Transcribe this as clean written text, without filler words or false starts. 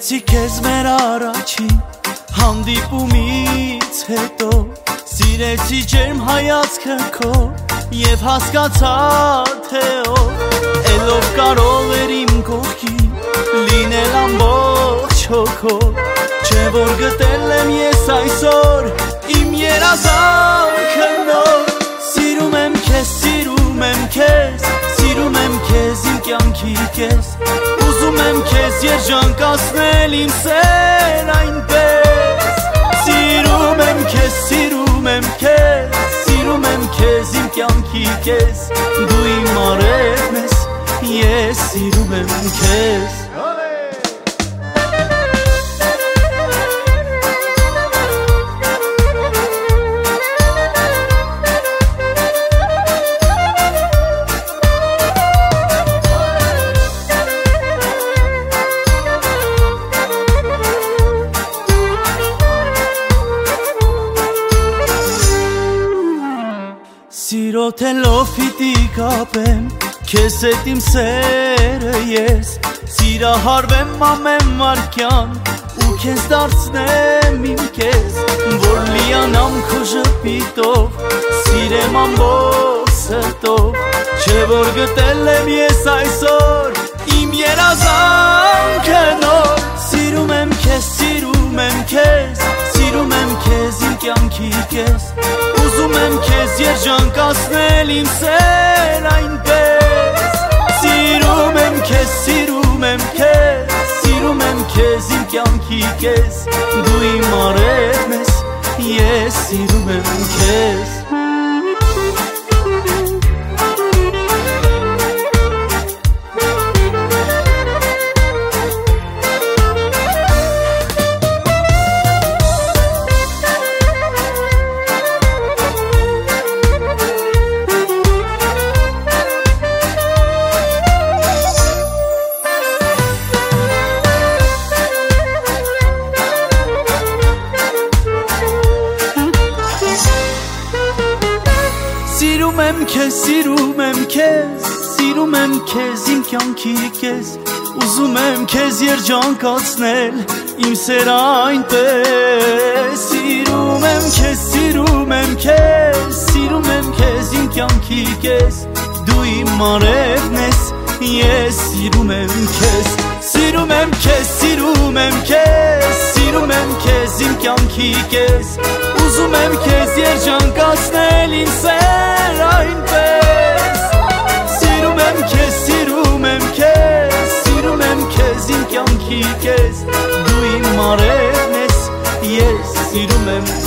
Հիշեցի քեզ մեր առաջին հանդիպումից հետո, սիրեցի ջերմ հայացքը քո և հասկացա թե ով կարող էր իմ կողքին լինել ամբողջ հոգով, չէ որ գտել եմ ես այսօր իմ երազանքը նոր։ Սիրում եմ քեզ, սիրում եմ քեզ, սիրում եմ քեզ իմ կյանքի կես, ուզում եմ քեզ երջանկացնել իմ սեր այնպես։ Սիրում եմ քեզ, սիրում եմ քեզ, սիրում եմ քեզ իմ կյանքի կես, դու իմ արևն ես, ես սիրում եմ քեզ։ Սիրոթելով պիտի կապեմ քեզ հետ իմ սերը ես, սիրահարվեմ ամեն վարքյան ու քեզ դարձնեմ իմ կես, որ լիանամ քո ժպիտով, սիրեմ ամբողջ սրտով, չէ որ գտել եմ ես այսօր իմ երազանքը նոր։ Սիրում եմ քեզ, սիրում եմ քեզ, սիրում եմ քեզ իմ կյանքի կես, ուզում եմ քեզ երջանկացնել իմ սեր այնպես։ Սիրում եմ քեզ, սիրում եմ քեզ, սիրում եմ քեզ իմ կյանքի կես, դու իմ արևն ես, ես սիրում եմ քեզ։ Սիրում եմ քեզ, սիրում եմ քեզ, սիրում եմ քեզ իմ կյանքի կես, ուզում եմ քեզ երջանկացնել իմ սերը այնպես։ Սիրում եմ քեզ, սիրում եմ քեզ, սիրում եմ քեզ իմ կյանքի կես, դու իմ արևն ես, ես սիրում եմ քեզ։ Սիրում եմ քեզ, սիրում եմ քեզ, սիրում եմ քեզ իմ կյանքի կես, ուզում եմ քեզ երջանկացնել իմ սեր այնպես։ Սիրում եմ քեզ, սիրում եմ քեզ, սիրում եմ քեզ իմ կյանքի կես, դու իմ արևն ես, ես սիրում եմ